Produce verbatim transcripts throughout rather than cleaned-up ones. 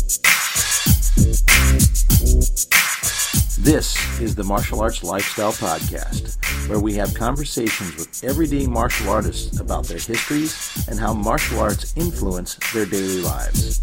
This is the Martial Arts Lifestyle Podcast, where we have conversations with everyday martial artists about their histories and how martial arts influence their daily lives.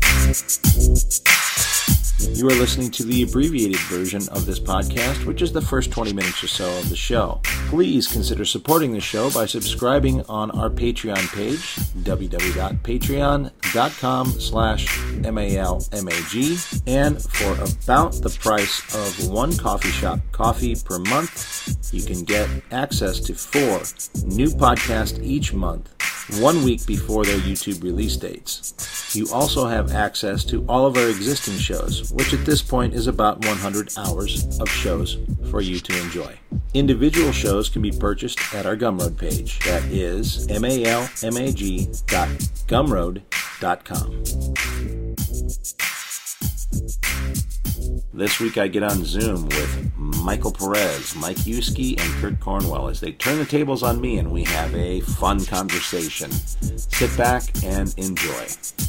You are listening to the abbreviated version of this podcast, which is the first twenty minutes or so of the show. Please consider supporting the show by subscribing on our Patreon page, www.patreon.com slash MALMAG, and for about the price of one coffee shop coffee per month, you can get access to four new podcasts each month, one week before their YouTube release dates. You also have access to all of our existing shows, which at this point is about one hundred hours of shows for you to enjoy. Individual shows can be purchased at our Gumroad page. That is malmag dot gumroad dot com. This week I get on Zoom with Michael Perez, Mike Yuski, and Kurt Cornwell as they turn the tables on me and we have a fun conversation. Sit back and enjoy.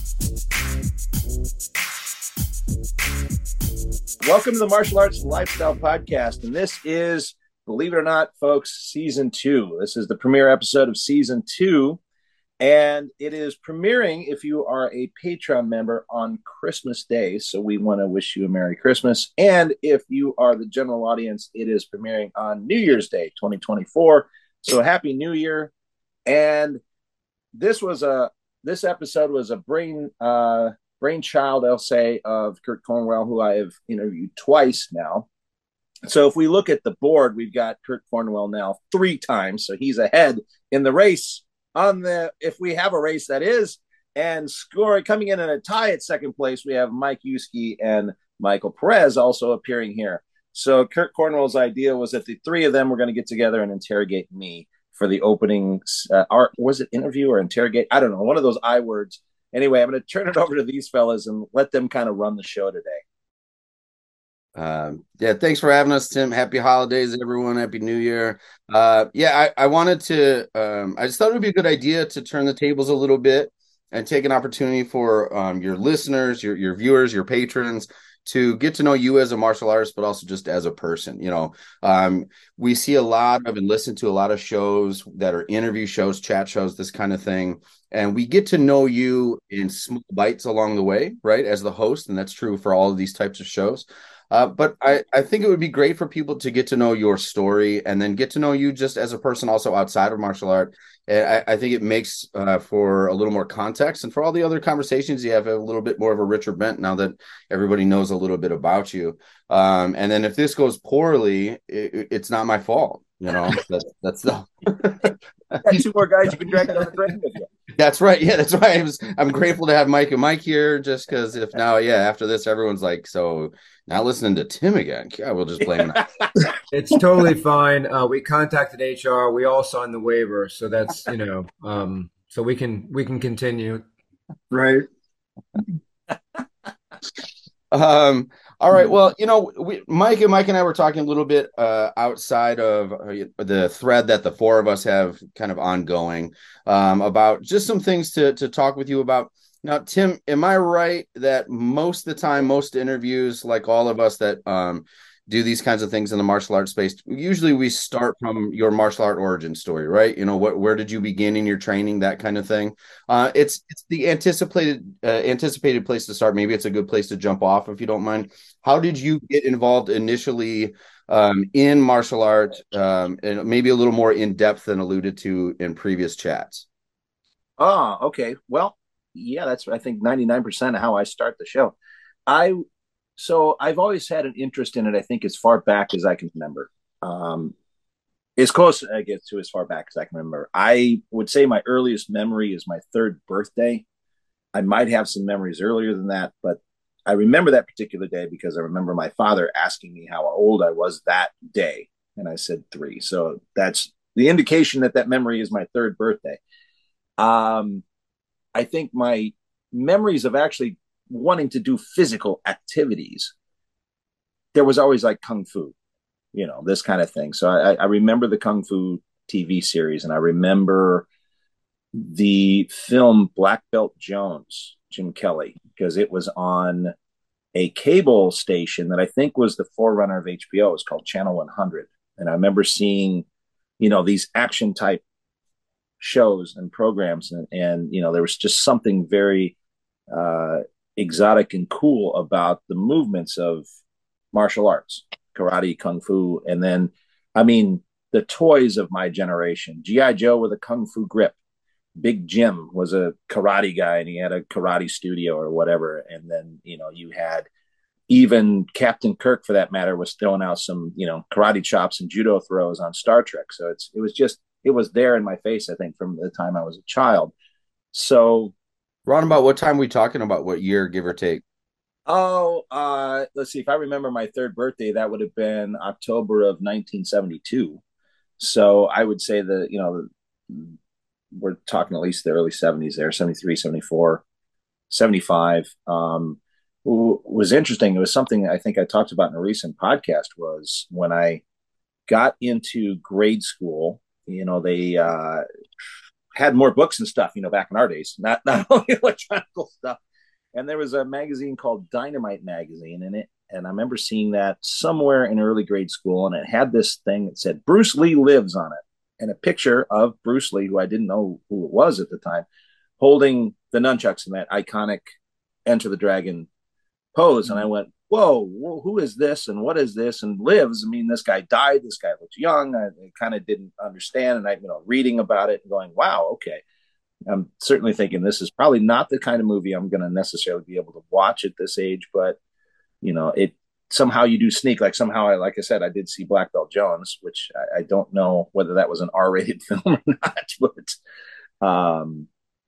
Welcome to the Martial Arts Lifestyle Podcast, and this is, believe it or not, folks, Season two. This is the premiere episode of Season two, and it is premiering if you are a Patreon member on Christmas Day, so we want to wish you a Merry Christmas. And if you are the general audience, it is premiering on New Year's Day, twenty twenty-four. So Happy New Year. And this was a this episode was a brain uh, brainchild, I'll say, of Kurt Cornwell, who I have interviewed twice now. So if we look at the board, we've got Kurt Cornwell now three times, so he's ahead in the race. On the, if we have a race, that is, and scoring, coming in in a tie at second place, we have Mike Yuski and Michael Perez also appearing here. So Kurt Cornwell's idea was that the three of them were going to get together and interrogate me for the opening, uh, art, was it interview or interrogate? I don't know, one of those I words. Anyway, I'm going to turn it over to these fellas and let them kind of run the show today. Um, yeah, thanks for having us, Tim. Happy holidays, everyone. Happy New Year. Uh, yeah, I, I wanted to, um, I just thought it would be a good idea to turn the tables a little bit and take an opportunity for um, your listeners, your, your viewers, your patrons to get to know you as a martial artist, but also just as a person. You know, um, we see a lot of and listen to a lot of shows that are interview shows, chat shows, this kind of thing. And we get to know you in small bites along the way, right, as the host. And that's true for all of these types of shows. Uh, but I, I think it would be great for people to get to know your story and then get to know you just as a person also outside of martial art. I, I think it makes uh, for a little more context, and for all the other conversations, you have a little bit more of a richer bent now that everybody knows a little bit about you. Um, and then if this goes poorly, it, it's not my fault. You know, that's, that's the... Two more guys you can drag down the train with you. That's right. Yeah, that's right. I was, I'm grateful to have Mike and Mike here, just because if now, yeah, after this, everyone's like, so now listening to Tim again. Yeah, we'll just blame him. It's totally fine. Uh, we contacted H R. We all signed the waiver, so that's, you know, um, so we can we can continue. Right. um. All right. Well, you know, we, Mike and Mike and I were talking a little bit uh, outside of uh, the thread that the four of us have kind of ongoing um, about just some things to to talk with you about. Now, Tim, am I right that most of the time, most interviews, like all of us that um, do these kinds of things in the martial arts space, usually we start from your martial art origin story, right? You know, what, where did you begin in your training, that kind of thing. Uh, it's it's the anticipated uh, anticipated place to start. Maybe it's a good place to jump off, if you don't mind. How did you get involved initially um, in martial art, um, and maybe a little more in depth than alluded to in previous chats? Ah, okay. Well, yeah, that's, I think, ninety-nine percent of how I start the show. I So I've always had an interest in it, I think, as far back as I can remember. Um, as close as I get to as far back as I can remember. I would say my earliest memory is my third birthday. I might have some memories earlier than that, but I remember that particular day because I remember my father asking me how old I was that day. And I said three. So that's the indication that that memory is my third birthday. Um, I think my memories of actually wanting to do physical activities, there was always like Kung Fu, you know, this kind of thing. So I, I remember the Kung Fu T V series, and I remember the film Black Belt Jones, Jim Kelly, because it was on a cable station that I think was the forerunner of H B O. It was called Channel one hundred. And I remember seeing, you know, these action type shows and programs. And, and you know, there was just something very uh, exotic and cool about the movements of martial arts, karate, kung fu. And then, I mean, the toys of my generation, G I. Joe with a kung fu grip. Big Jim was a karate guy and he had a karate studio or whatever. And then, you know, you had even Captain Kirk, for that matter, was throwing out some, you know, karate chops and judo throws on Star Trek. So it's, it was just, it was there in my face, I think, from the time I was a child. So, Ron, about what time are we talking about? What year, give or take? oh, uh, let's see. If I remember my third birthday, that would have been October of nineteen seventy-two. So I would say that, you know, we're talking at least the early seventies there, seventy-three, seventy-four, seventy-five. Um, was interesting. It was something I think I talked about in a recent podcast was when I got into grade school, you know, they uh, had more books and stuff, you know, back in our days, not, not only electronic stuff. And there was a magazine called Dynamite Magazine in it. And I remember seeing that somewhere in early grade school. And it had this thing that said Bruce Lee lives on it, and a picture of Bruce Lee, who I didn't know who it was at the time, holding the nunchucks in that iconic Enter the Dragon pose. Mm-hmm. And I went, whoa, whoa, who is this? And what is this? And lives. I mean, this guy died. This guy looks young. I, I kind of didn't understand. And I, you know, reading about it and going, wow, okay. I'm certainly thinking this is probably not the kind of movie I'm going to necessarily be able to watch at this age, but you know, it somehow you do sneak, like somehow I, like I said, I did see Black Belt Jones, which I, I don't know whether that was an R-rated film or not, but um,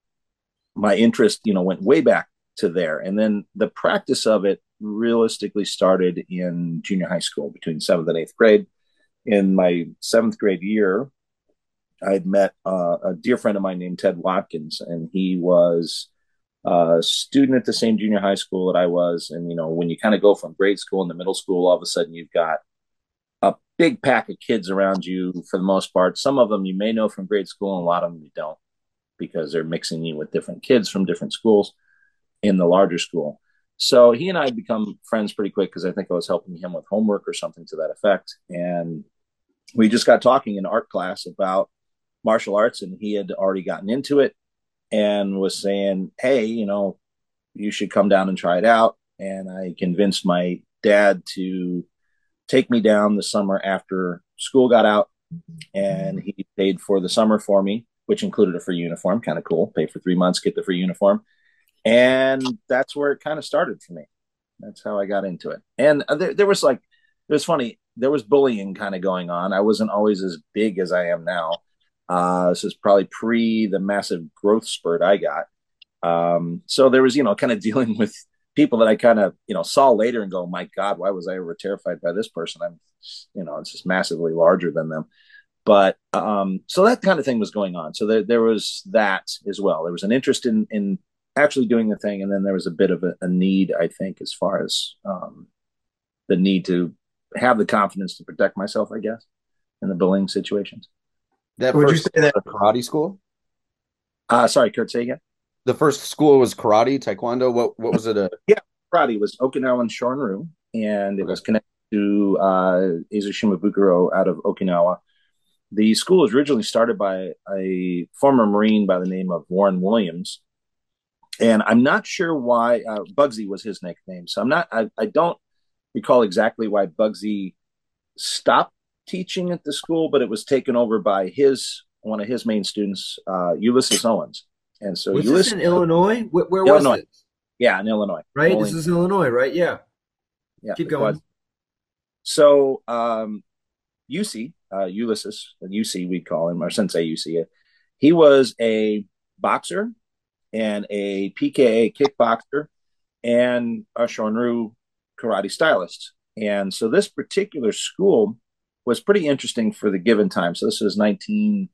my interest, you know, went way back to there. And then the practice of it realistically started in junior high school between seventh and eighth grade. In my seventh grade year, I'd met uh, a dear friend of mine named Ted Watkins, and he was a student at the same junior high school that I was. And, you know, when you kind of go from grade school into middle school, all of a sudden you've got a big pack of kids around you for the most part. Some of them you may know from grade school, and a lot of them you don't, because they're mixing you with different kids from different schools in the larger school. So he and I had become friends pretty quick because I think I was helping him with homework or something to that effect. And we just got talking in art class about martial arts, and he had already gotten into it and was saying, hey, you know, you should come down and try it out. And I convinced my dad to take me down the summer after school got out, and he paid for the summer for me, which included a free uniform. Kind of cool. Pay for three months, get the free uniform. And that's where it kind of started for me. That's how I got into it. And there, there was like, it was funny. There was bullying kind of going on. I wasn't always as big as I am now. Uh, this is probably pre the massive growth spurt I got. Um, so there was, you know, kind of dealing with people that I kind of, you know, saw later and go, my God, why was I ever terrified by this person? I'm, you know, it's just massively larger than them. But um, so that kind of thing was going on. So there, there was that as well. There was an interest in, in actually doing the thing. And then there was a bit of a, a need, I think, as far as um, the need to have the confidence to protect myself, I guess, in the bullying situations. That Would first, you say that karate school? Uh, sorry, Kurt, say again. The first school was karate, taekwondo. What what was it? A... Yeah, karate was Okinawan Shorin-ryu, and it okay. was connected to uh, Eizo Shimabukuro out of Okinawa. The school was originally started by a former Marine by the name of Warren Williams, and I'm not sure why uh, Bugsy was his nickname. So I'm not. I, I don't recall exactly why Bugsy stopped teaching at the school, but it was taken over by his one of his main students, uh, Ulysses Owens. And so was Ulysses, this in Illinois? Where, where Illinois. was it? Yeah, in Illinois. Right, Only, this is Illinois, right? Yeah. Yeah. Keep going. Was. So um, U C, uh, Ulysses, U C we'd call him, or Sensei U C. He was a boxer and a P K A kickboxer and a Shorin-ryu karate stylist. And so this particular school was pretty interesting for the given time. So this was nineteen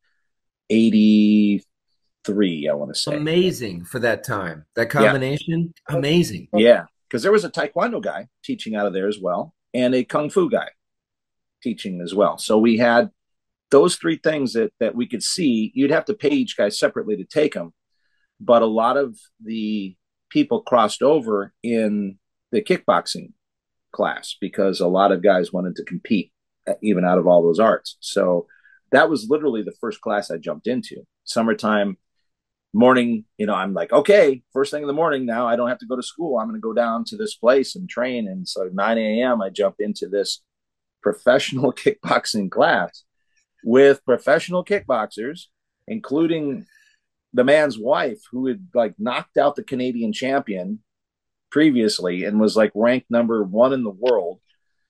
eighty-three, I want to say. Amazing for that time. That combination, yeah. Amazing. Yeah, because there was a taekwondo guy teaching out of there as well, and a kung fu guy teaching as well. So we had those three things that that we could see. You'd have to pay each guy separately to take them, but a lot of the people crossed over in the kickboxing class because a lot of guys wanted to compete even out of all those arts. So that was literally the first class I jumped into. Summertime morning, you know, I'm like, okay, first thing in the morning now, I don't have to go to school. I'm going to go down to this place and train. And so nine a.m. I jumped into this professional kickboxing class with professional kickboxers, including the man's wife who had like knocked out the Canadian champion previously and was like ranked number one in the world.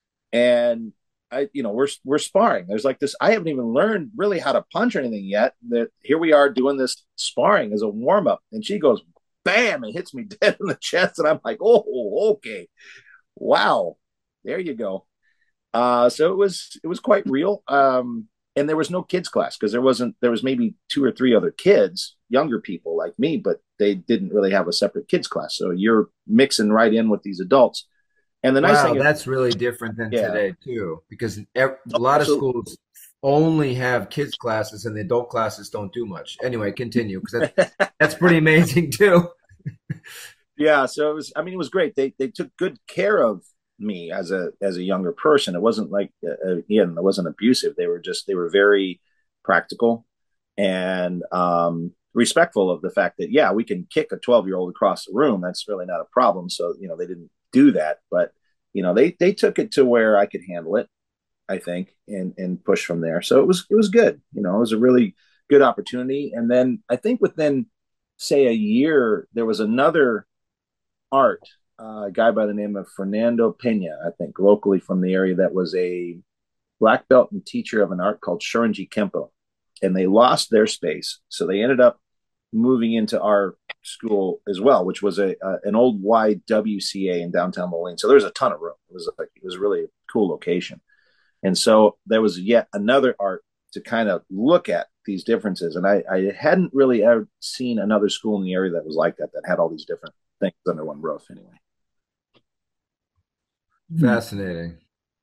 And I, you know, we're we're sparring. There's like this. I haven't even learned really how to punch or anything yet. That here we are doing this sparring as a warm up, and she goes, "Bam!" and hits me dead in the chest, and I'm like, "Oh, okay, wow, there you go." Uh, so it was it was quite real. Um, and there was no kids class because there wasn't. There was maybe two or three other kids, younger people like me, but they didn't really have a separate kids class. So you're mixing right in with these adults. And the nice Wow, thing is, that's really different than yeah, today too, because ev- a oh, lot of absolutely. schools only have kids classes and the adult classes don't do much. Anyway, continue because that's that's pretty amazing too. Yeah, so it was. I mean, it was great. They they took good care of me as a as a younger person. It wasn't like uh, again, it wasn't abusive. They were just they were very practical and um, respectful of the fact that yeah, we can kick a twelve year old across the room. That's really not a problem. So you know, they didn't do that, but you know, they they took it to where I could handle it. I think and and push from there. So it was it was good. You know, it was a really good opportunity. And then I think within say a year, there was another art, uh, a guy by the name of Fernando Pena, I think, locally from the area, that was a black belt and teacher of an art called Shorinji Kempo. And they lost their space. So they ended up moving into our school as well, which was a, a an old Y W C A in downtown Moline. So there was a ton of room. It was like it was really a cool location. And so there was yet another art to kind of look at these differences. And I, I hadn't really ever seen another school in the area that was like that, that had all these different things under one roof anyway. Fascinating.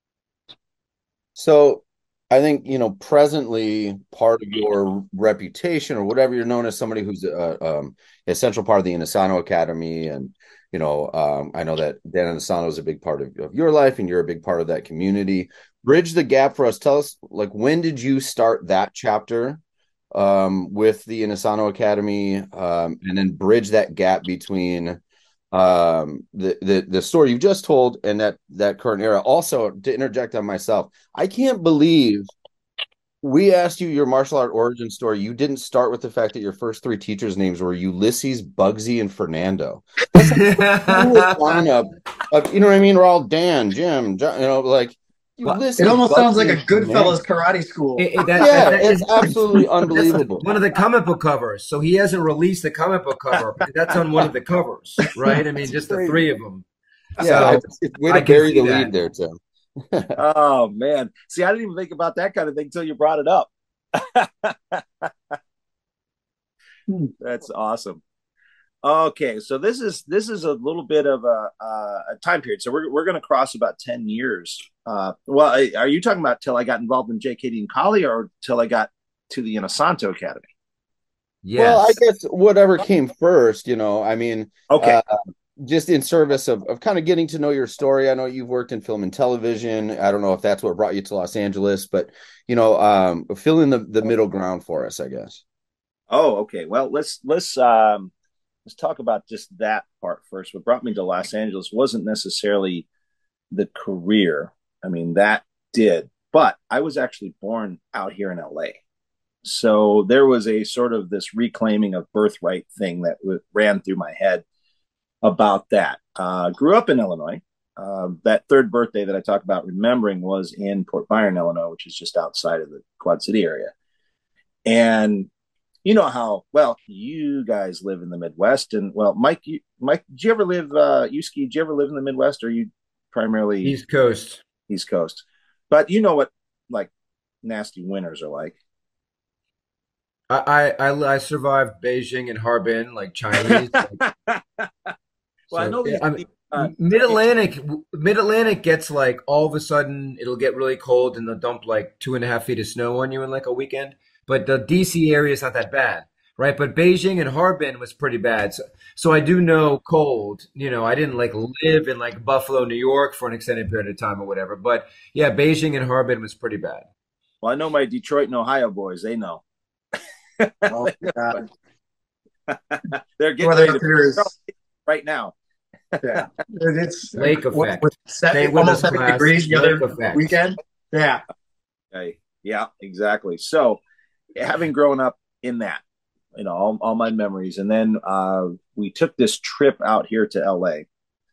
So I think, you know, presently part of your reputation or whatever, you're known as somebody who's a um, essential part of the Inosanto Academy. And, you know, um, I know that Dan Inosanto is a big part of, of your life and you're a big part of that community. Bridge the gap for us. Tell us, like, when did you start that chapter um, with the Inosanto Academy, um, and then bridge that gap between um, the, the the story you just told and that that current era. Also, to interject on myself, I can't believe we asked you your martial art origin story. You didn't start with the fact that your first three teachers' names were Ulysses, Bugsy, and Fernando. That's a cool lineup of, you know what I mean? We're all Dan, Jim, John, you know, like. Well, Ulysses, It almost sounds like a Bugsy, Goodfellas karate school. it, it, that, yeah, that, that it's is, absolutely that's unbelievable. one of the comic book covers. So he hasn't released the comic book cover, but that's on one of the covers, right? I mean, just the three of them. Yeah, So it's, it's way I to can bury see the that. lead there, Tim. Oh man. See, I didn't even think about that kind of thing until you brought it up. That's awesome. Okay, so this is this is a little bit of a, uh, a time period. So we're we're going to cross about ten years. Uh, well, are you talking about till I got involved in J K D and Kali, or till I got to the Inosanto Academy? Yes. Well, I guess whatever came first, you know, I mean, Okay. uh, just in service of, of kind of getting to know your story. I know you've worked in film and television. I don't know if that's what brought you to Los Angeles, but, you know, um, fill in the, the middle ground for us, I guess. Oh, okay. Well, let's let's um, let's talk about just that part first. What brought me to Los Angeles wasn't necessarily the career. I mean, that did, but I was actually born out here in L A. So there was a sort of this reclaiming of birthright thing that w- ran through my head about that. Uh, grew up in Illinois. Uh, that third birthday that I talk about remembering was in Port Byron, Illinois, which is just outside of the Quad City area. And you know how well you guys live in the Midwest, and well, Mike, you, Mike, did you ever live? Uh, you ski? Did you ever live in the Midwest, or are you primarily East Coast. East Coast? But you know what, like nasty winters are like. I, I, I I survived Beijing and Harbin like Chinese. Like, Well, I so know these. yeah, I mean, these, uh, Mid Atlantic, Mid Atlantic gets like all of a sudden it'll get really cold and they'll dump like two and a half feet of snow on you in like a weekend. But the D C area is not that bad. right? But Beijing and Harbin was pretty bad. So, so I do know cold. You know, I didn't like live in like Buffalo, New York for an extended period of time or whatever. But yeah, Beijing and Harbin was pretty bad. Well, I know my Detroit and Ohio boys. They know. Oh, God. They're getting Whether ready to there's, right now. yeah, it's Lake what- effect. what, Stay seven, with almost us, seventy class. degrees the Lake other effect. weekend. Yeah. Okay. Yeah, exactly. So, having grown up in that, you know, all, all my memories, and then uh, we took this trip out here to L A.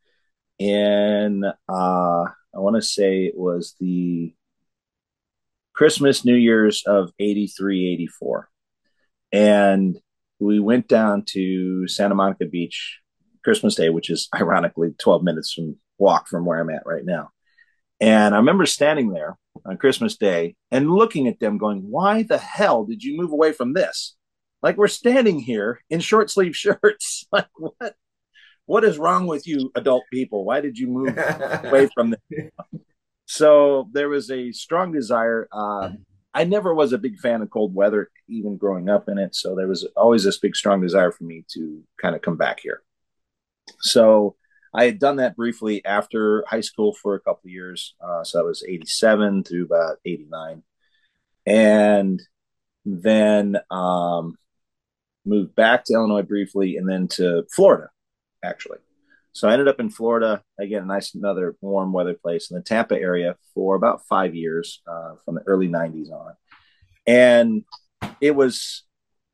And uh, I want to say it was the Christmas, New Year's of eighty-three, eighty-four. And we went down to Santa Monica Beach Christmas Day, which is ironically twelve minutes from walk from where I'm at right now. And I remember standing there on Christmas Day and looking at them going, why the hell did you move away from this? Like, we're standing here in short sleeve shirts. Like, what? What is wrong with you, adult people? Why did you move away from this? So there was a strong desire. Uh, I never was a big fan of cold weather, even growing up in it. So there was always this big, strong desire for me to kind of come back here. So I had done that briefly after high school for a couple of years. Uh, so that was eighty-seven through about eighty-nine. And then um, moved back to Illinois briefly and then to Florida, actually. So I ended up in Florida, again, a nice, another warm weather place in the Tampa area for about five years, uh, from the early nineties on. And it was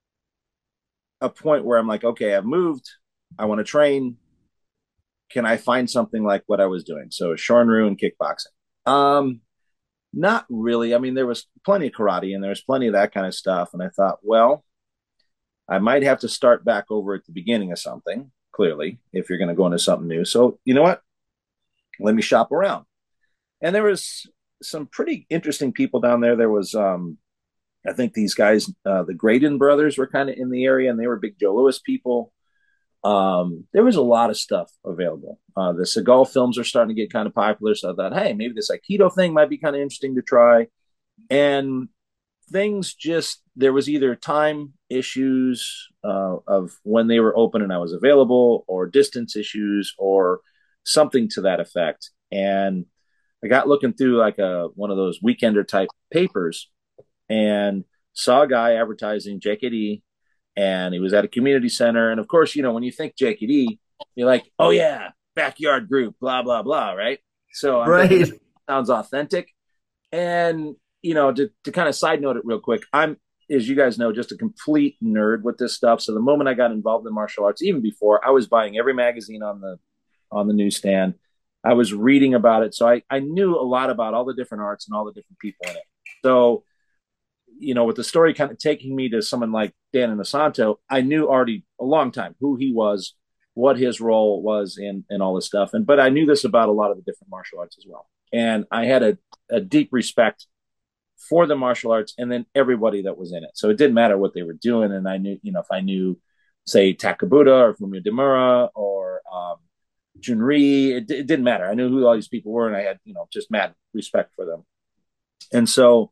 a point where I'm like, okay, I've moved. I want to train. Can I find something like what I was doing? So Shorin-ryu and kickboxing. Um, not really. I mean, there was plenty of karate and there was plenty of that kind of stuff. And I thought, well, I might have to start back over at the beginning of something, clearly, if you're going to go into something new. So, you know what? Let me shop around. And there was some pretty interesting people down there. There was, um, I think these guys, uh, the Graydon brothers were kind of in the area, and they were big Joe Louis people. Um, there was a lot of stuff available. Uh, the Seagal films are starting to get kind of popular. So I thought, hey, maybe this Aikido thing might be kind of interesting to try. And things just, there was either time issues uh, of when they were open and I was available, or distance issues, or something to that effect. And I got looking through like a one of those weekender type papers and saw a guy advertising J K D, and he was at a community center. And of course, you know, when you think J K D, you're like, oh yeah, backyard group, blah, blah, blah, right? So I'm Right. thinking, sounds authentic. And, you know, to, to kind of side note it real quick, I'm, as you guys know, just a complete nerd with this stuff. So the moment I got involved in martial arts, even before, I was buying every magazine on the on the newsstand. I was reading about it. So I, I knew a lot about all the different arts and all the different people in it. So, you know, with the story kind of taking me to someone like Dan Inosanto, I knew already a long time who he was, what his role was in, in all this stuff. And, but I knew this about a lot of the different martial arts as well. And I had a, a deep respect for the martial arts and then everybody that was in it. So it didn't matter what they were doing. And I knew, you know, if I knew, say, Takabuta or Fumio Demura or um, Junri, it, it didn't matter. I knew who all these people were, and I had, you know, just mad respect for them. And so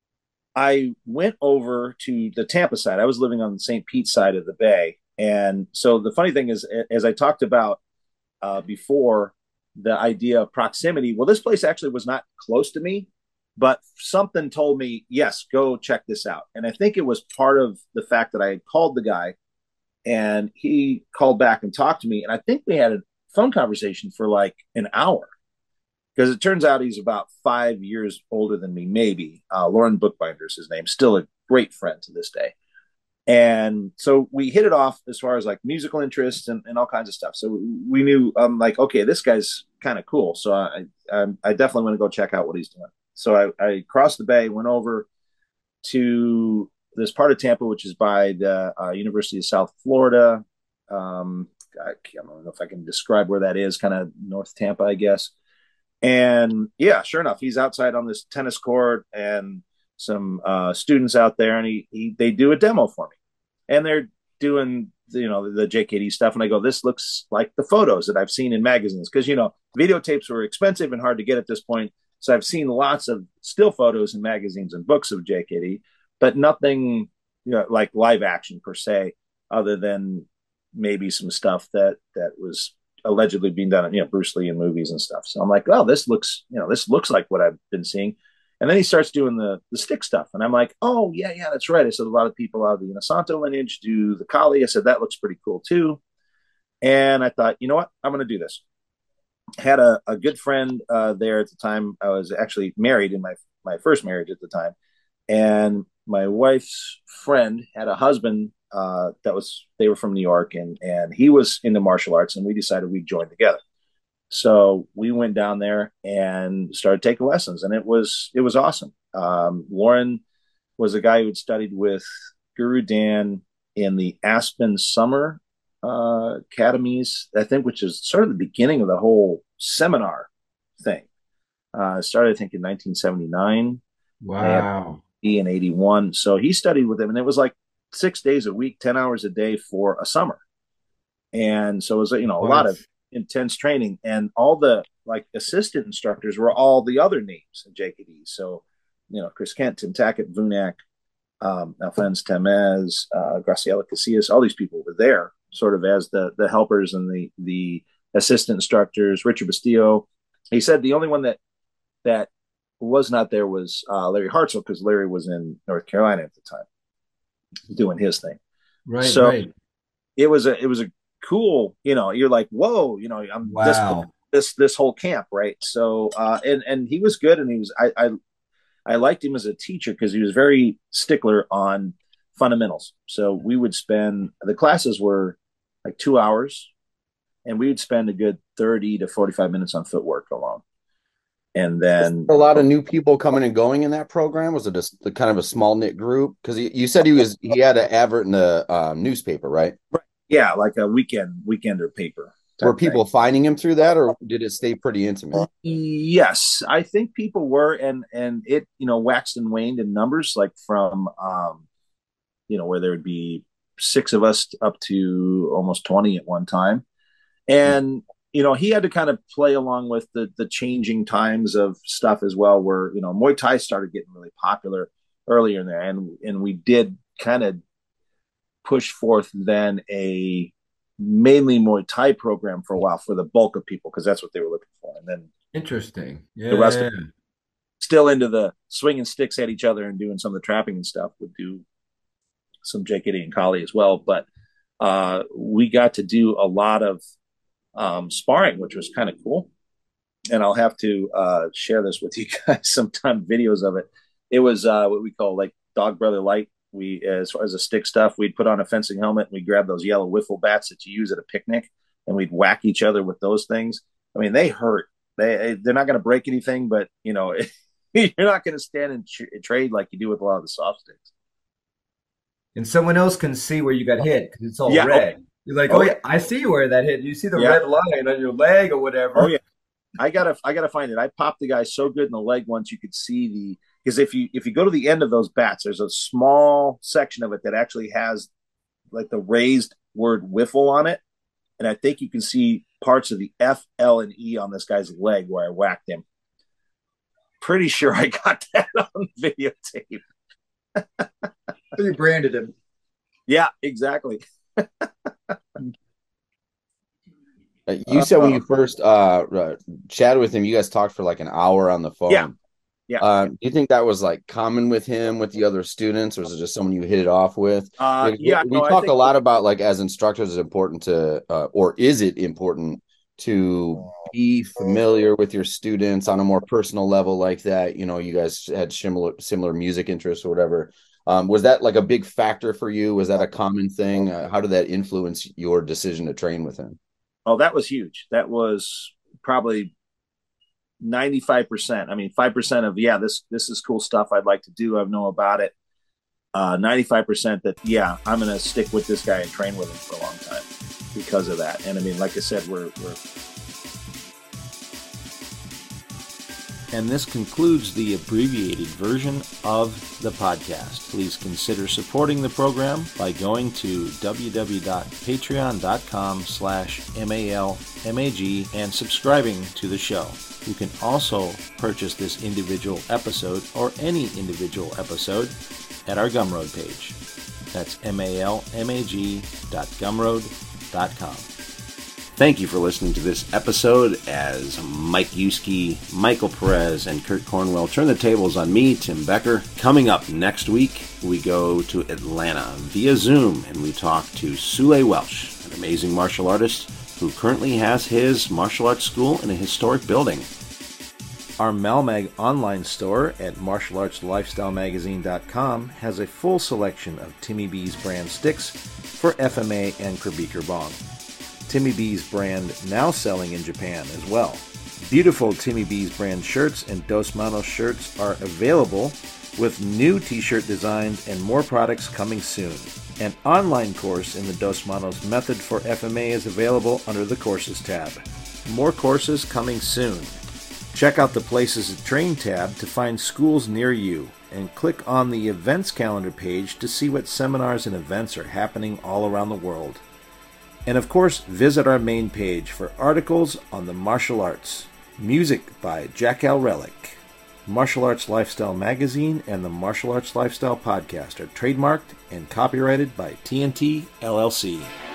I went over to the Tampa side. I was living on the Saint Pete side of the Bay. And so the funny thing is, as I talked about uh, before, the idea of proximity, well, this place actually was not close to me, but something told me, yes, go check this out. And I think it was part of the fact that I had called the guy and he called back and talked to me. And I think we had a phone conversation for like an hour, because it turns out he's about five years older than me, maybe. Uh, Lauren Bookbinder is his name, still a great friend to this day. And so we hit it off as far as like musical interests and, and all kinds of stuff. So we knew, um, like, okay, this guy's kind of cool. So I, I, I definitely want to go check out what he's doing. So I, I crossed the bay, went over to this part of Tampa, which is by the uh, University of South Florida. Um, I don't know if I can describe where that is, kind of North Tampa, I guess. And yeah, sure enough, he's outside on this tennis court and some uh, students out there, and he, he they do a demo for me, and they're doing, you know, the J K D stuff, and I go, this looks like the photos that I've seen in magazines, because, you know, videotapes were expensive and hard to get at this point, so I've seen lots of still photos in magazines and books of J K D, but nothing you know, like live action per se, other than maybe some stuff that that was allegedly being done, you know, Bruce Lee in movies and stuff. So I'm like, oh, this looks, you know, this looks like what I've been seeing. And then he starts doing the the stick stuff, and I'm like, oh yeah, yeah, that's right. I said a lot of people out of the Inosanto lineage do the Kali. I said that looks pretty cool too. And I thought, you know what, I'm going to do this. Had a, a good friend uh, there at the time. I was actually married in my my first marriage at the time, and my wife's friend had a husband uh, that was they were from New York, and and he was into martial arts, and we decided we'd join together. So we went down there and started taking lessons, and it was it was awesome. Um, Lauren was a guy who had studied with Guru Dan in the Aspen Summer uh, Academies, I think, which is sort of the beginning of the whole seminar thing. Uh, started, I think, in nineteen seventy-nine. Wow. In eighty-one. So he studied with him, and it was like six days a week, ten hours a day for a summer. And so it was, you know, a lot of intense training, and all the like assistant instructors were all the other names in J K D. So, you know, Chris Kent, Tim Tackett, Vunak, um, Alphonse Temez, uh, Graciela Casillas, all these people were there sort of as the the helpers and the the assistant instructors. Richard Bastillo. He said the only one that that was not there was uh, Larry Hartzell, because Larry was in North Carolina at the time doing his thing. Right. So right. it was a it was a cool, you know, you're like, whoa, you know, I'm Wow. this this this whole camp, right? So uh and and he was good, and he was I I, I liked him as a teacher because he was very stickler on fundamentals. So we would spend the classes were like two hours, and we would spend a good thirty to forty-five minutes on footwork alone. And then a lot of new people coming and going in that program. Was it just the kind of a small knit group? Because you said he was he had an advert in the um, newspaper, right? Right. Yeah, like a weekend weekender paper. Were people thing. finding him through that, or did it stay pretty intimate? Yes, I think people were, and and it you know waxed and waned in numbers, like from um, you know where there would be six of us up to almost twenty at one time, and. Mm-hmm. You know, he had to kind of play along with the the changing times of stuff as well, where, you know, Muay Thai started getting really popular earlier in there. And, and we did kind of push forth then a mainly Muay Thai program for a while for the bulk of people, because that's what they were looking for. And then interesting. Yeah. The rest of them, still into the swinging sticks at each other and doing some of the trapping and stuff, would do some J K D and Kali as well. But uh, we got to do a lot of um sparring, which was kind of cool, and I'll have to uh share this with you guys sometime, videos of it. It was uh what we call like Dog Brother Light. We, as far as the stick stuff, we'd put on a fencing helmet, and we'd grab those yellow wiffle bats that you use at a picnic, and we'd whack each other with those things. I mean, they hurt. They they're not going to break anything, but you know, you're not going to stand and tr- trade like you do with a lot of the soft sticks. And someone else can see where you got hit because it's all yeah. red. You're like, oh, oh yeah, I see where that hit. You see the yeah. red line on your leg or whatever. Oh yeah, I gotta, I gotta find it. I popped the guy so good in the leg once, you could see the, because if you if you go to the end of those bats, there's a small section of it that actually has like the raised word wiffle on it, and I think you can see parts of the F, L, and E on this guy's leg where I whacked him. Pretty sure I got that on videotape. So you branded him. Yeah, exactly. You said when you first uh, chatted with him, you guys talked for like an hour on the phone. Yeah. Yeah. Uh, do you think that was like common with him, with the other students, or was it just someone you hit it off with? Uh, like, yeah. We no, talk a lot about like as instructors, it's important to, uh, or is it important to be familiar with your students on a more personal level like that? You know, you guys had similar similar music interests or whatever. Um, was that like a big factor for you? Was that a common thing? Uh, how did that influence your decision to train with him? Oh, that was huge. That was probably ninety-five percent. I mean, five percent of, yeah, this this is cool stuff I'd like to do. I know about it. Uh, ninety-five percent that, yeah, I'm going to stick with this guy and train with him for a long time because of that. And I mean, like I said, we're we're And this concludes the abbreviated version of the podcast. Please consider supporting the program by going to www.patreon.com slash M-A-L-M-A-G and subscribing to the show. You can also purchase this individual episode or any individual episode at our Gumroad page. That's M A L M A G dot gumroad dot com. Thank you for listening to this episode as Mike Yuski, Michael Perez, and Kurt Cornwell turn the tables on me, Tim Becker. Coming up next week, we go to Atlanta via Zoom, and we talk to Sule Welsh, an amazing martial artist who currently has his martial arts school in a historic building. Our Malmag online store at martial arts lifestyle magazine dot com has a full selection of Timmy B's brand sticks for F M A and Krabi Bong. Timmy B's brand now selling in Japan as well. Beautiful Timmy B's brand shirts and Dos Manos shirts are available with new t-shirt designs and more products coming soon. An online course in the Dos Manos method for F M A is available under the Courses tab. More courses coming soon. Check out the Places to Train tab to find schools near you, and click on the events calendar page to see what seminars and events are happening all around the world. And of course, visit our main page for articles on the martial arts. Music by Jack Al Relic. Martial Arts Lifestyle Magazine and the Martial Arts Lifestyle Podcast are trademarked and copyrighted by T N T L L C.